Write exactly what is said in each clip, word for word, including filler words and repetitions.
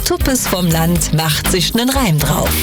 Tuppes vom Land macht sich nen Reim drauf.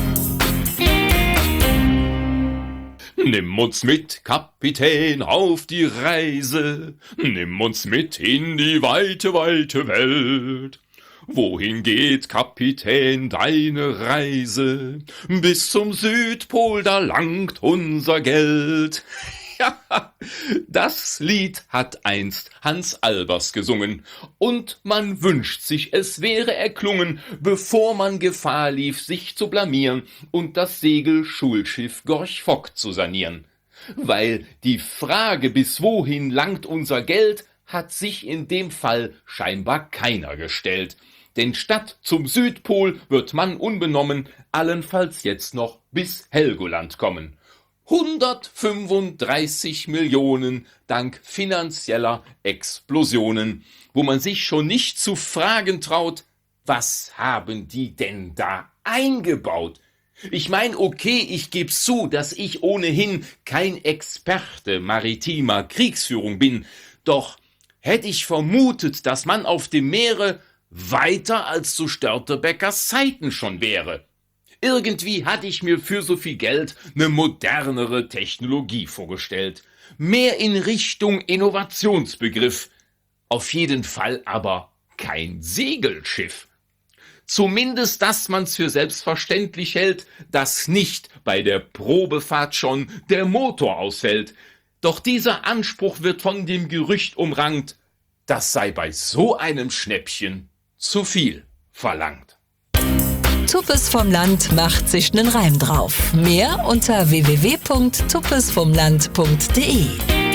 Nimm uns mit, Kapitän, auf die Reise. Nimm uns mit in die weite, weite Welt. Wohin geht, Kapitän, deine Reise? Bis zum Südpol, da langt unser Geld. Ja, das Lied hat einst Hans Albers gesungen, und man wünscht sich, es wäre erklungen, bevor man Gefahr lief, sich zu blamieren und das Segelschulschiff Gorch Fock zu sanieren. Weil die Frage, bis wohin langt unser Geld, hat sich in dem Fall scheinbar keiner gestellt. Denn statt zum Südpol wird man unbenommen allenfalls jetzt noch bis Helgoland kommen. hundertfünfunddreißig Millionen dank finanzieller Explosionen, wo man sich schon nicht zu fragen traut, was haben die denn da eingebaut? Ich mein, okay, ich geb's zu, dass ich ohnehin kein Experte maritimer Kriegsführung bin, doch hätt ich vermutet, dass man auf dem Meere weiter als zu Störtebeckers Zeiten schon wäre. Irgendwie hatte ich mir für so viel Geld eine modernere Technologie vorgestellt. Mehr in Richtung Innovationsbegriff. Auf jeden Fall aber kein Segelschiff. Zumindest, dass man's für selbstverständlich hält, dass nicht bei der Probefahrt schon der Motor ausfällt. Doch dieser Anspruch wird von dem Gerücht umrankt, das sei bei so einem Schnäppchen zu viel verlangt. Tuppes vom Land macht sich nen Reim drauf. Mehr unter w w w punkt tuppes vom land punkt d e.